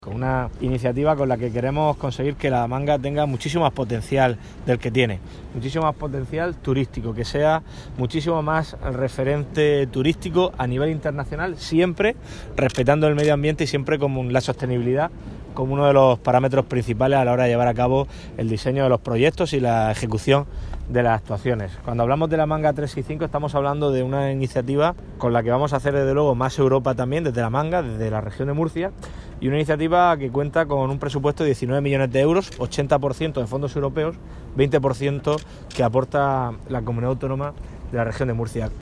Con una iniciativa con la que queremos conseguir que La Manga tenga muchísimo más potencial del que tiene, muchísimo más potencial turístico, que sea muchísimo más referente turístico a nivel internacional, siempre respetando el medio ambiente y siempre con la sostenibilidad como uno de los parámetros principales a la hora de llevar a cabo el diseño de los proyectos y la ejecución de las actuaciones. Cuando hablamos de La Manga 365 estamos hablando de una iniciativa con la que vamos a hacer desde luego más Europa también, desde La Manga, desde la región de Murcia, y una iniciativa que cuenta con un presupuesto de 19 millones de euros, 80% de fondos europeos, 20% que aporta la comunidad autónoma de la región de Murcia.